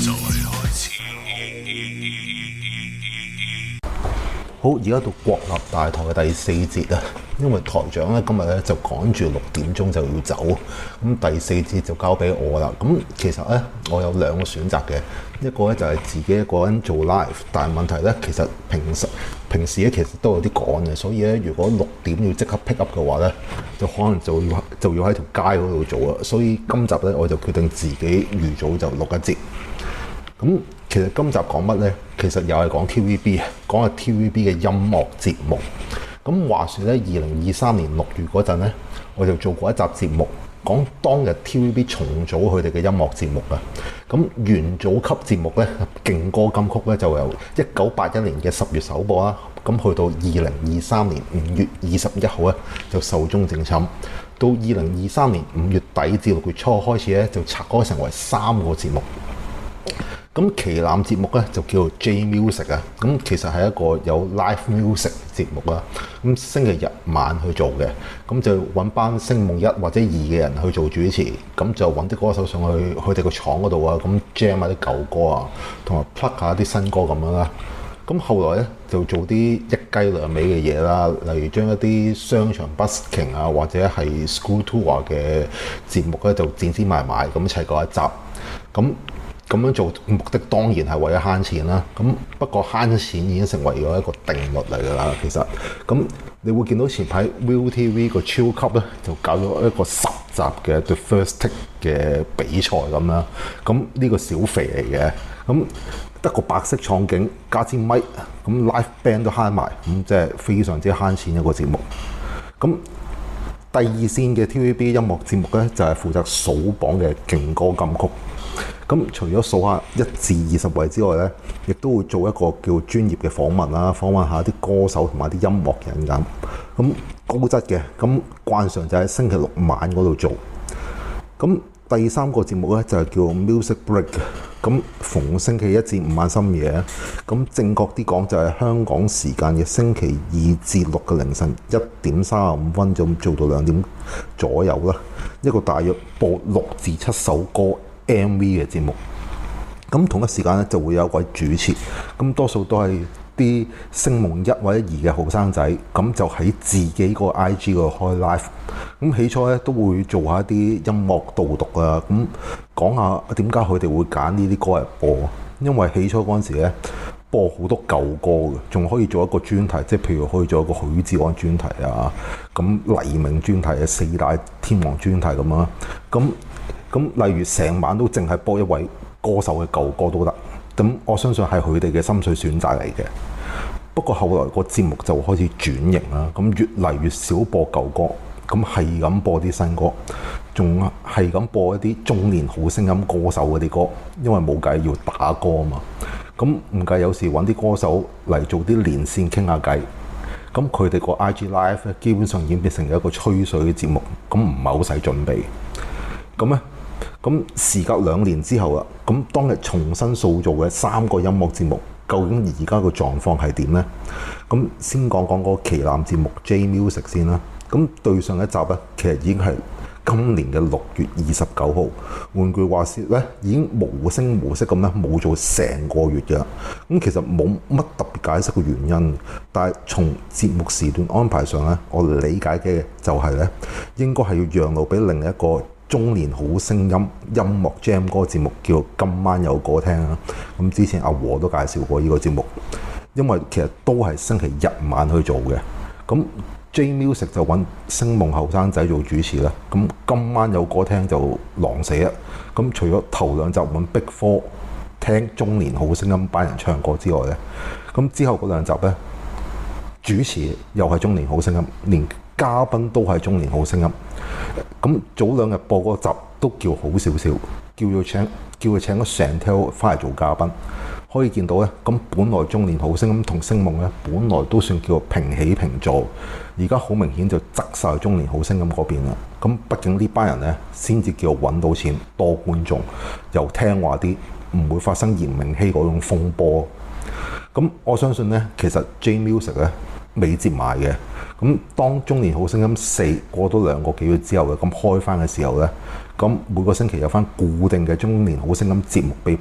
好，而家到國立大台嘅第四節啊，因為台長咧今日咧就趕住6點鐘就要走，咁第四節就交俾我啦。咁其實咧我有兩個選擇嘅，一個咧就係自己一個人做 live，但係問題咧其實平時咧其實都有啲趕嘅，所以咧如果6點要即刻 pick up 嘅話咧，就可能就要喺條街嗰度做啦。所以今集咧我就決定自己預早就錄一節。咁其實今集講乜呢？其實又係講 TVB， 講下 TVB 嘅音樂節目。咁話說咧，2023年6月嗰陣咧，我就做過一集節目，講當日 TVB 重組佢哋嘅音樂節目啊。咁元祖級節目咧，勁歌金曲咧就由1981年嘅10月首播啦，咁去到2023年5月21號咧就壽終正寢。到2023年5月底至6月初開始咧，就拆開成為3個節目。咁旗艦節目咧就叫做 J Music 啊，咁其實係一個有 live music 節目啦。咁星期日晚去做嘅，咁就揾班星夢1或者2嘅人去做主持，咁就揾啲歌手上去佢哋個廠嗰度啊，咁 jam 下啲舊歌啊，同埋 plug 下啲新歌咁樣啦。咁後來咧就做啲一雞兩味嘅嘢啦，例如將一啲商場 busking 啊或者係 school tour 嘅節目咧就剪埋咁一齊過一集。咁樣做目的當然係為咗慳錢啦。咁不過慳錢已經成為咗一個定律嚟㗎啦。其實咁你會見到前排 ViuTV 個超級咧就搞咗一個10集嘅 The First Take 嘅比賽咁啦。咁呢個小肥嚟嘅，咁得個白色廠景加支咪，咁 live band 都慳埋，咁即係非常之慳錢一個節目。咁第二線嘅 TVB 音樂節目咧就係負責數榜嘅勁歌金曲。咁除咗數下1至20位之外咧，亦都會做一個叫專業嘅訪問啦，訪問下啲歌手同埋啲音樂人咁。咁高質嘅，咁慣常就喺星期六晚嗰度做。咁第3個節目咧就係叫 Music Break， 咁逢星期1至5晚深夜，咁正確啲講就係香港時間嘅星期2至6嘅凌晨1點35分就做到2點左右啦。一個大約播6至7首歌MV 嘅節目，咁同一時間咧就會有一位主持，咁多數都係啲星夢1或者2嘅後生仔，咁就喺自己個 IG 嗰度開 live。咁起初咧都會做下啲音樂導讀啊，咁講下點解佢哋會揀呢啲歌嚟播。因為起初嗰陣時咧播好多舊歌嘅，仲可以做一個專題，即係譬如可以做一個許志安專題啊，咁黎明專題啊，4大天王專題咁啊，咁例如成晚都淨係播一位歌手嘅舊歌都得，咁我相信係佢哋嘅心水選擇嚟嘅。不過後來個節目就開始轉型啦，咁越嚟越少播舊歌，咁係咁播啲新歌，仲係咁播一啲中年好聲音歌手嗰啲歌，因為冇計要打歌啊嘛。咁唔計有時揾啲歌手嚟做啲連線傾下偈，咁佢哋個 IG Live 咧基本上已經變成一個吹水嘅節目，咁唔係好使準備。咁時隔2年之後啦，咁當日重新塑造嘅3個音樂節目，究竟而家個狀況係點呢？咁先講個旗艦節目 J Music 先啦。咁對上一集咧，其實已經係今年嘅6月29號。換句話說咧，已經無聲無息咁咧冇做成個月嘅啦。咁其實冇乜特別解釋嘅原因，但係從節目時段安排上咧，我理解嘅就係咧，應該係要讓路俾另一個中年好聲音音樂 Jam 歌節目叫做今晚有歌聽啦。咁之前阿和都介紹過呢個節目，因為其實都係星期日晚去做嘅。咁 J Music 就揾星夢後生仔做主持啦。咁今晚有歌聽就狼死啦。咁除咗頭2集揾 Big Four 聽中年好聲音班人唱歌之外咧，咁之後嗰2集咧，主持又係中年好聲音，連嘉賓都係中年好聲音。咁早2日播嗰集都叫好少少，叫佢請個 Chantel 翻嚟做嘉賓。可以見到咧，咁本來中年好聲音同星夢咧，本來都算叫平起平坐，而家好明顯就側晒中年好聲音嗰邊啦。咁畢竟呢班人咧，先至叫揾到錢，多觀眾，又聽話啲，唔會發生嚴明熙嗰種風波。咁我相信咧，其實 J Music 咧未接埋嘅。咁當中年好聲音4過多2個幾月之後嘅，咁開翻嘅時候咧，咁每個星期有翻固定嘅中年好聲音節目俾班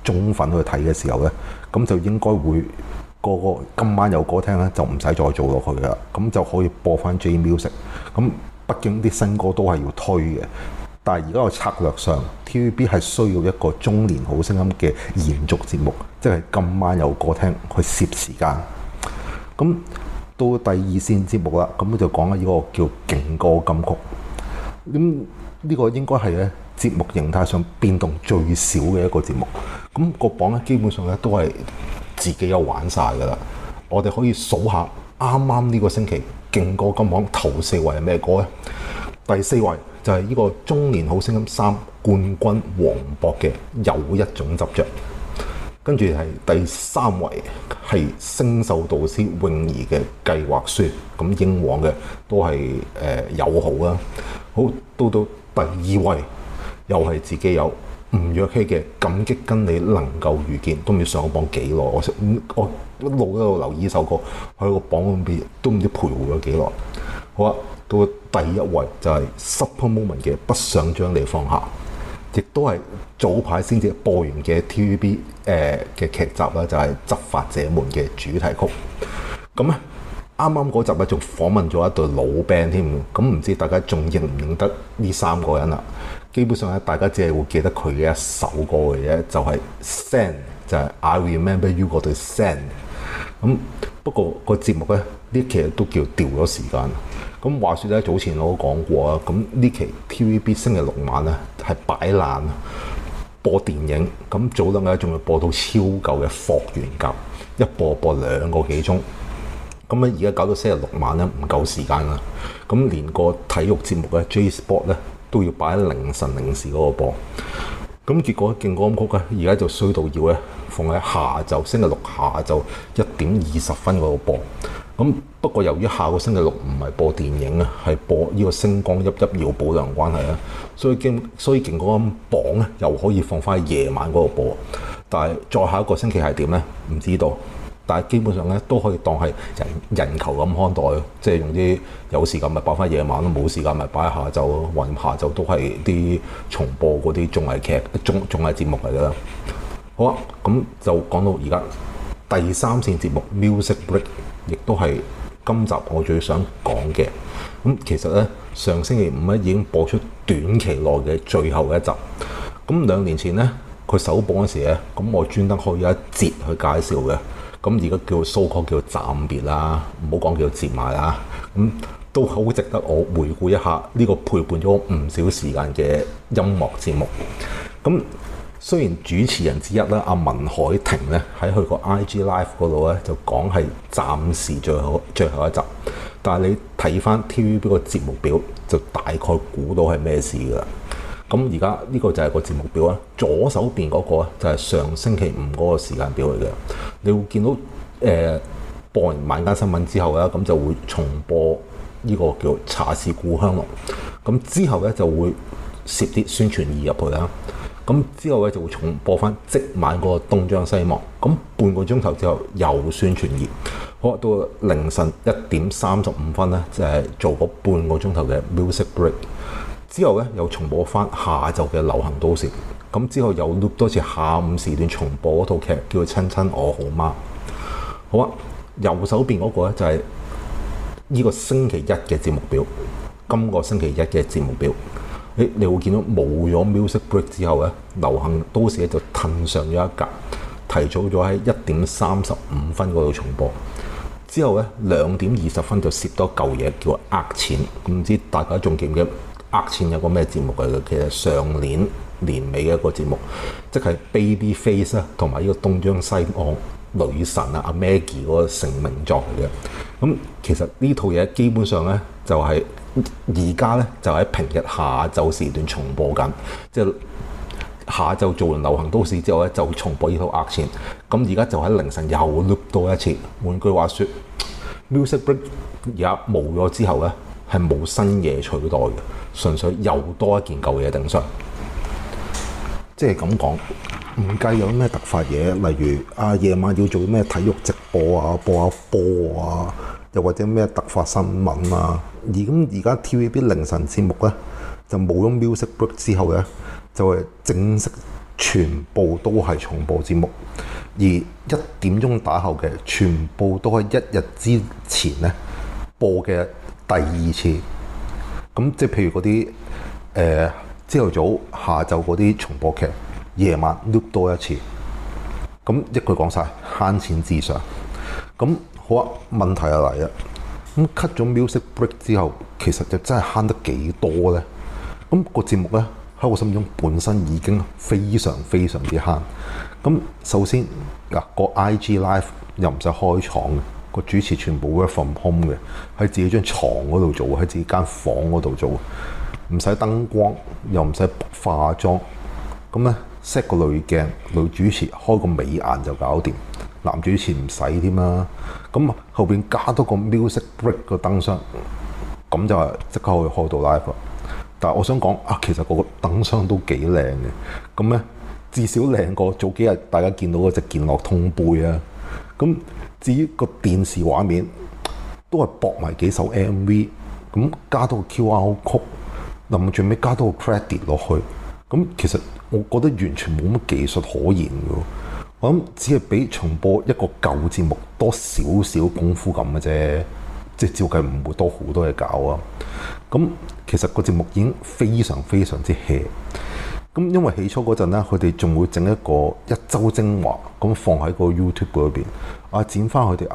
忠粉去睇嘅時候咧，咁就應該會個今晚有歌聽咧，就唔使再做落去噶啦，咁就可以播翻 J Music。咁畢竟啲新歌都係要推嘅，但係而家個策略上 TVB 係需要一個中年好聲音嘅延續節目，即係今晚有歌聽去攝時間。咁到第二線節目啦，咁就講緊呢個叫勁歌金曲。咁呢個應該係咧節目形態上變動最少嘅一個節目。咁個榜咧基本上咧都係自己有玩晒噶啦。我哋可以數下啱啱呢個星期勁歌金榜頭4位係咩歌咧？第4位就係呢個中年好聲音3冠軍黃渤嘅有一種執着。跟住係第3位係星秀導師泳兒嘅計劃書，咁英皇嘅都係友好啦。好，到第2位又係自己有吳若希嘅感激跟你能夠遇見，都唔知上個榜幾耐。我一路留意首歌，喺個榜裏邊都唔知徘徊咗幾耐。好啦，到第1位就係 Super Moment 嘅不想將你放下。亦都係早排先至播完嘅 TVB 嘅劇集啦，就係、是《執法者們》嘅主題曲。咁咧，啱啱嗰集咧仲訪問咗一對老 band 添。咁唔知大家仲認唔認得呢3個人啦？基本上咧，大家只係會記得佢嘅一首歌嘅啫，就係、是《Sand》，就係、是、I Remember You 嗰對 Sand。咁不過個節目咧，呢期都叫掉咗時間。咁話說咧，早前我都講過啊，咁呢期 TVB 星期6晚咧係擺爛播電影，咁早兩日仲要播到超舊嘅《霍元甲》，一播2個幾鐘。咁咧而家搞到星期6晚咧唔夠時間啦，咁連個體育節目咧 J Sport 咧都要擺喺凌晨0時嗰個播。咁結果勁歌金曲咧，而家就衰到要咧放喺下晝星期6下晝1點20分嗰度播。咁不過由於下個星期6唔係播電影啊，係播呢個星光熠熠要保良關係啦，所以勁歌金榜咧又可以放翻喺夜晚嗰度播。但係再下一個星期係點咧？唔知道。但係基本上咧都可以當係人球咁看待，即係用啲有時間咪擺翻夜晚咯，冇時間咪擺喺下晝咯。或者下晝都係啲重播嗰啲綜藝劇、綜藝節目嚟㗎啦。好啊，咁就講到而家第3線節目 Music Break， 亦都係今集我最想講嘅。咁其實咧上星期5咧已經播出短期內嘅最後一集。咁2年前咧佢首播嗰時咧，咁我專登開咗一節去介紹嘅。咁而家叫 so called 叫暫別啦，唔好講叫接埋啦。咁都好值得我回顧一下呢個陪伴咗我唔少時間嘅音樂節目。咁雖然主持人之一啦，阿文海婷咧喺佢個 IG Live 嗰度咧就講係暫時最後一集，但係你睇翻 TVB 個節目表就大概估到係咩事㗎啦。咁而家呢個就係個節目表啦，左手邊嗰個就係上星期5嗰個時間表嚟嘅。你會見到播完晚間新聞之後咧，咁就會重播呢個叫茶是故鄉濃。咁之後咧就會攝啲宣傳儀入去啦。咁之後咧就會重播翻即晚嗰個東張西望。咁半個鐘頭之後又宣傳儀。好，到凌晨1點35分咧，就係做嗰半個鐘頭嘅 music break。之後咧又重播翻下晝嘅流行都市，咁之後又 loop 多次下午時段重播嗰套劇叫做《親親我好嗎》。好啊，右手邊嗰個咧就係呢個星期一嘅節目表，今個星期一嘅節目表。你會見到冇咗 music break 之後咧，流行都市咧就褪上咗一格，提早咗喺1點35分嗰度重播。之後咧2點20分就攝多嚿嘢叫呃錢，唔知大家仲記唔記得？呃錢有個咩節目嚟嘅？其實上年年尾嘅一個節目，即係 Babyface 啦，同埋呢個東張西望女神啊阿 Maggie 嗰個成名作嚟嘅。咁其實呢套嘢基本上咧就係而家咧就喺平日下晝時段重播緊，即係下晝做完流行都市之後咧就重播呢套呃錢。咁而家就喺凌晨又 loop 多一次。換句話說 ，music break 而家冇咗之後咧係冇新嘢取代嘅。純粹又多一件舊嘢頂上，即係咁講，唔計有咩突發嘢，例如夜晚要做咩體育直播啊，播下波啊，又或者咩突發新聞啊。而家 TVB 凌晨節目咧就冇咗 music break 之後咧，就係正式全部都係重播節目，而1點鐘打後嘅全部都係1日之前咧播嘅第2次。咁即係譬如嗰啲朝頭早、下晝嗰啲重播劇，夜晚 loop 多一次。咁一句講晒，慳錢至上。咁好啊，問題就嚟啦。咁 cut 咗 music break 之後，其實就真係慳得幾多咧？咁個節目咧喺我心中本身已經非常非常之慳。咁首先嗱，個 IG live 又唔使開廠嘅，個主持全部 work from home 嘅，喺自己張床嗰度做，喺自己間房嗰度做，唔使燈光，又唔使化妝。咁咧 set 個濾鏡，女主持開個美顏就搞掂，男主持唔使添啦。咁後邊加多個 music break 個燈箱，咁就係即刻可以開到 live。但係我想講啊，其實個燈箱都幾靚嘅。咁咧至少靚過早幾日大家見到嗰隻健樂通杯啊。咁至於個電視畫面都係駁埋幾首 MV， 咁加多個 QR code， 臨最尾加多個 credit 落去。咁其實我覺得完全冇乜技術可言嘅。我諗只係比重播一個舊節目多少少功夫咁嘅啫，即係照計唔會多好多嘢搞啊。咁其實個節目已經非常非常之 hea。咁因為起初嗰陣咧，佢哋仲會整一個一周精華咁放喺個 YouTube 嗰邊，剪翻佢哋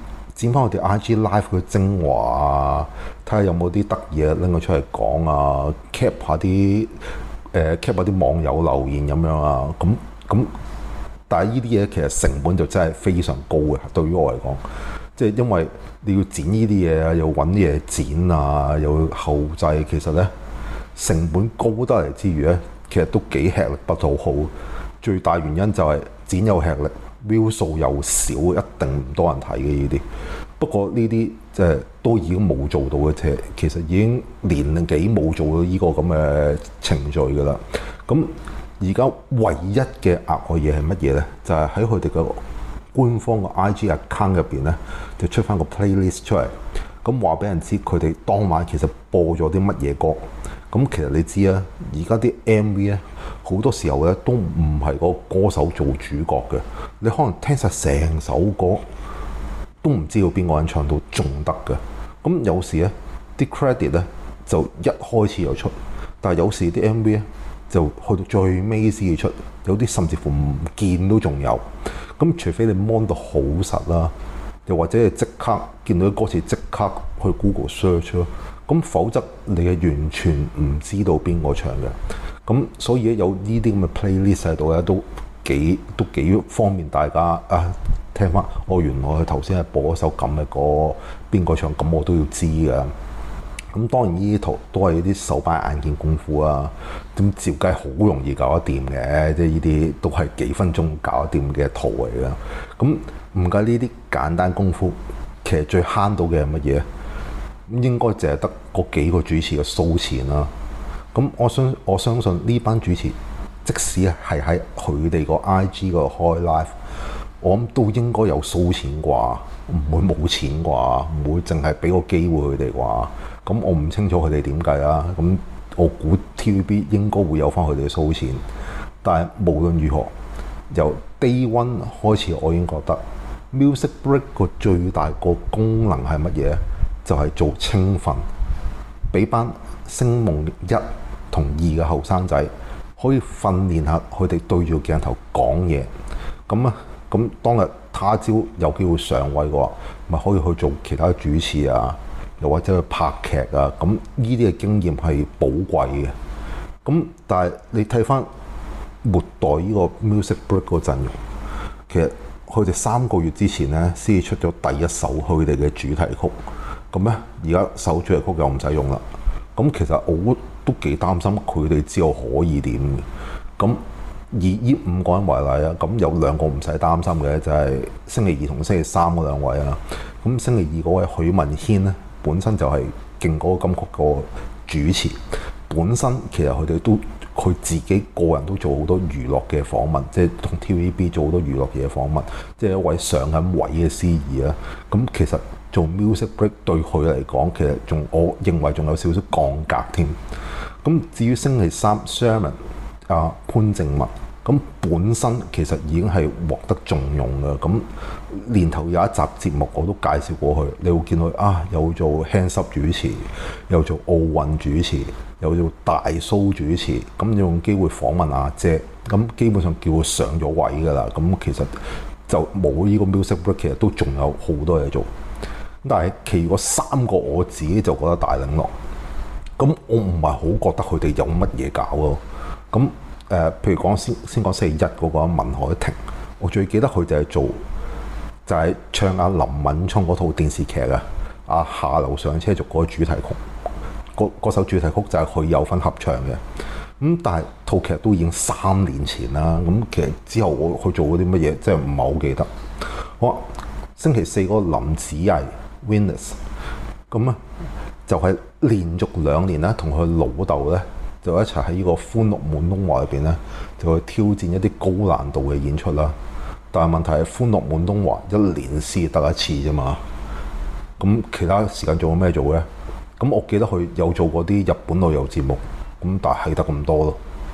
IG Live 嘅精華啊，睇下有冇啲得意嘢拎佢出嚟講啊 ，cap 下啲網友留言咁樣啊，咁。但係呢啲嘢其實成本就真係非常高嘅，對於我嚟講，即係因為你要剪呢啲嘢啊，又揾啲嘢剪啊，又要後製，其實咧成本高得嚟之餘咧，其實都幾吃力不討好。最大原因就係剪又吃力 ，view 數又少，一定唔多人睇嘅呢啲。不過呢啲即係都已經冇做到嘅啫，其實已經年幾冇做到呢個咁嘅程序㗎啦。咁而家唯一嘅額外嘢係乜嘢咧？就係喺佢哋嘅官方嘅 IG account 入邊咧，就出翻個 playlist 出嚟，咁話俾人知佢哋當晚其實播咗啲乜嘢歌。咁其實你知啊，而家啲 MV 咧好多時候咧都唔係個歌手做主角嘅，你可能聽晒成首歌都唔知道邊個人唱到仲得嘅。咁有時咧啲 credit 咧就一開始就出，但係有時啲 MV 咧就去到最尾先至出，有啲甚至乎唔見都仲有。咁除非你 mon 到好實啦，又或者係即刻見到啲歌詞即刻去 Google search 咯。咁否則你係完全唔知道邊個唱嘅。咁所以有呢啲咁嘅 playlist 喺度咧，都幾方便大家啊聽翻。原來佢頭先係播一首咁嘅歌，邊個唱，咁我都要知㗎。咁當然呢啲圖都係啲手板眼見功夫啊，咁照計好容易搞得掂嘅，即係呢啲都係幾分鐘搞得掂嘅圖嚟㗎。咁唔計呢啲簡單功夫，其實最慳到嘅係乜嘢？咁應該淨係得嗰幾個主持嘅數錢啦。咁我相信呢班主持，即使係喺佢哋個 IG 個開 live，我諗都應該有數錢啩，唔會冇錢啩，唔會淨係俾個機會佢哋啩。咁我唔清楚佢哋點計啦。咁我估 TVB 應該會有翻佢哋嘅數錢。但係無論如何，由 Day One 開始，我已經覺得 Music Break 個最大個功能係乜嘢？就係做青訓，俾班星夢1同2嘅後生仔可以訓練下佢哋對住鏡頭講嘢。咁當日他朝有機會上位嘅話，咪可以去做其他主持啊，又或者去拍劇啊。咁呢啲嘅經驗係寶貴嘅。咁但係你睇翻末代呢個 Music Break 個陣容，其實佢哋3個月之前咧先至出咗第一首佢哋嘅主題曲。咁咧而家首主題曲又唔使用啦。咁其實我都幾擔心佢哋之後可以點嘅。咁以呢5個人為例啊，咁有2個唔使擔心嘅，就係星期2同星期3嗰2位啊。咁星期2嗰位許文軒咧，本身就係勁歌金曲個主持，本身其實佢自己個人都做好多娛樂嘅訪問，即係同 TVB 做好多娛樂嘅訪問，即係一位上緊位嘅司儀啊。咁其實做 Music Break 對佢嚟講，其實我認為仲有少少降格添。咁至於星期3 Sherman 潘靜文咁本身其實已經係獲得重用嘅。咁年頭有一集節目我都介紹過去，你會見到啊，有做 Hands Up 主持，有做奧運主持，有做大 show 主持，咁用機會訪問阿姐，咁基本上叫佢上咗位㗎啦。咁其實就冇呢個 music break，其實都仲有好多嘢做。但係其餘嗰3個我自己就覺得大領落，咁我唔係好覺得佢哋有乜嘢搞咯。咁譬如講先講星期一嗰個文海婷，我最記得佢就係做就係唱阿林敏聰嗰套電視劇啊，阿下流上車族嗰個主題曲，嗰首主題曲就係佢有份合唱嘅。咁但係套劇都已經3年前啦。咁其實之後我去做嗰啲乜嘢，真係唔係好記得。好，星期四嗰個林子毅 Venus， 咁啊就係連續2年咧，同佢老豆咧就一齊喺呢個歡樂滿東華入邊咧，就去挑戰一啲高難度嘅演出啦。但係問題係歡樂滿東華1年先得一次啫嘛。咁其他時間做咗咩做咧？咁我記得佢有做過啲日本旅遊節目，咁但係得咁多咯。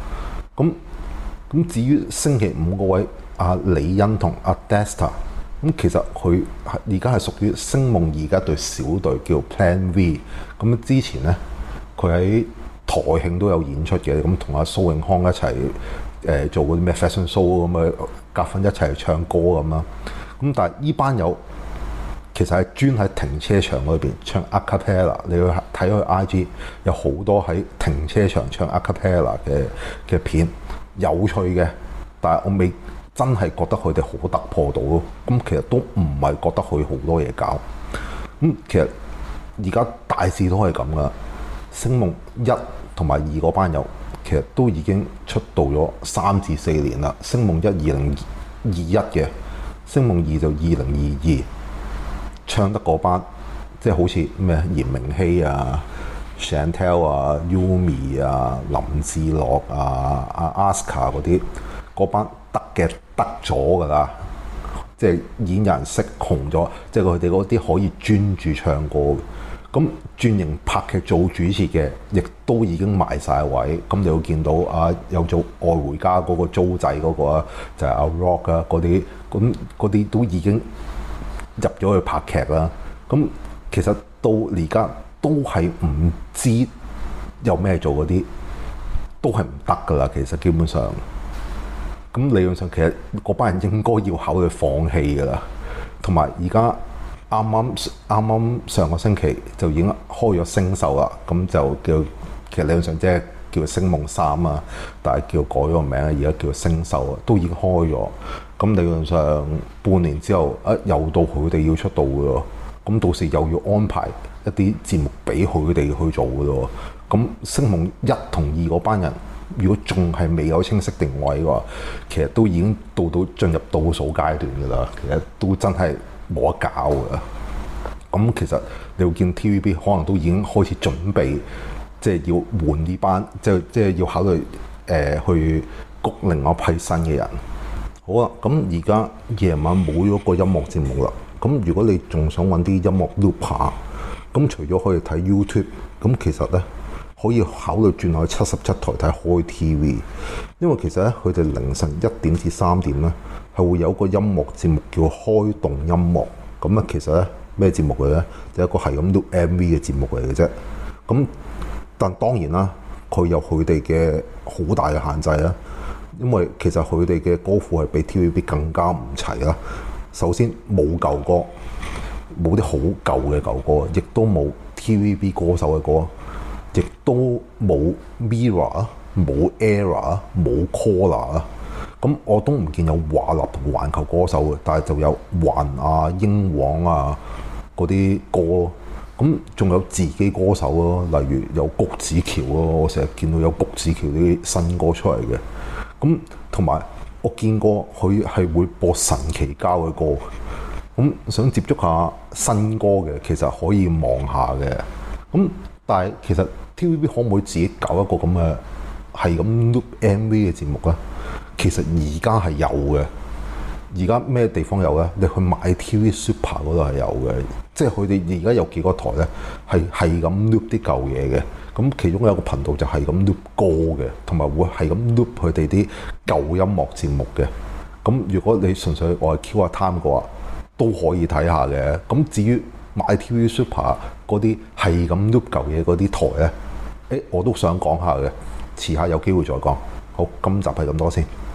咁至於星期五嗰位阿李欣同阿 Desta， 咁其實佢而家係屬於星夢而家隊小隊叫 Plan V。咁之前咧佢喺台慶都有演出嘅，咁同阿蘇永康一齊做嗰啲咩 fashion show 咁啊，夾份一齊唱歌咁啦。咁但係呢班友其實係專喺停車場嗰邊唱 a cappella， 你去睇佢 IG 有好多喺停車場唱 a cappella 嘅片，有趣嘅。但係我未真係覺得佢哋好突破到咯。咁其實都唔係覺得佢好多嘢搞。咁其實而家大致都係咁噶。星夢1同埋2嗰班友其實都已經出道咗3至4年啦。星夢1 2021嘅，星夢2就2022。唱得嗰班即係好似咩嚴明熙啊、Chantel 啊、Yumi 啊、林志樂啊、阿 Aska 嗰班得嘅得咗㗎啦，即係已經有人識紅咗，即係佢哋嗰啲可以專注唱歌嘅。咁轉型拍劇做主持嘅，亦都已經埋晒位。咁你會見到有做愛回家嗰個租仔嗰個啊，就係阿 Rock 啊嗰啲，咁嗰啲都已經入咗去拍劇啦。咁其實到而家都係唔知有咩做嗰啲，都係唔得噶啦。其實基本上，咁理論上其實嗰班人應該要考慮放棄噶啦。同埋而家啱啱上個星期就已經開咗星秀啦，咁就叫其實理論上即係叫星夢3啊，但係叫改咗個名，而家叫星秀啊，都已經開咗。咁理論上半年之後又到佢哋要出道嘅咯，咁到時又要安排一啲節目俾佢哋去做嘅咯。咁星夢1同2嗰班人，如果仲係未有清晰定位嘅話，其實都已經進入倒數階段嘅啦。其實都真係冇得搞嘅。咁其實你會見 TVB 可能都已經開始準備，即係要換呢班，即係要考慮去谷另外一批新嘅人。好啊，咁而家夜晚冇咗個音樂節目啦。咁如果你仲想揾啲音樂 loop 下，咁除咗可以睇 YouTube， 咁其實咧可以考慮轉去77台睇開 TV， 因為其實咧佢哋凌晨1點至3點咧係會有個音樂節目叫開動音樂。咁啊，其實咧咩節目嚟咧？就一個係咁 loop MV 嘅節目嚟嘅啫。咁但當然啦，佢有佢哋嘅好大嘅限制啦。因為其實佢哋嘅歌庫係比 TVB 更加唔齊啦。首先冇舊歌，冇啲好舊嘅舊歌，亦都冇 TVB 歌手嘅歌，亦都冇 Mirror、冇 Era、冇 Collar。咁我都唔見有華納同環球歌手嘅，但係就有環啊、英皇啊嗰啲歌。咁仲有自己歌手咯，例如有谷子喬咯，我成日見到有谷子喬啲新歌出嚟嘅。咁同埋我見過佢係會播神奇交嘅歌。咁想接觸下新歌嘅，其實可以望下嘅。咁但係其實 TVB 可唔可以自己搞一個咁嘅係咁 loop MV 嘅節目咧？其實而家係有嘅。而家咩地方有咧？你去買 TV Super 嗰度係有嘅，即係佢哋而家有幾個台咧係咁 loop 啲舊嘢嘅。 咁其中有一個頻道就係咁 loop 歌嘅，同埋會係咁 loop 佢哋啲舊音樂節目嘅。咁如果你純粹我係 Q 下 time 嘅話，都可以睇下嘅。咁至於MyTV Super 嗰啲係咁 loop 舊嘢嗰啲台咧，我都想講下嘅，遲下有機會再講。好，今集係咁多先。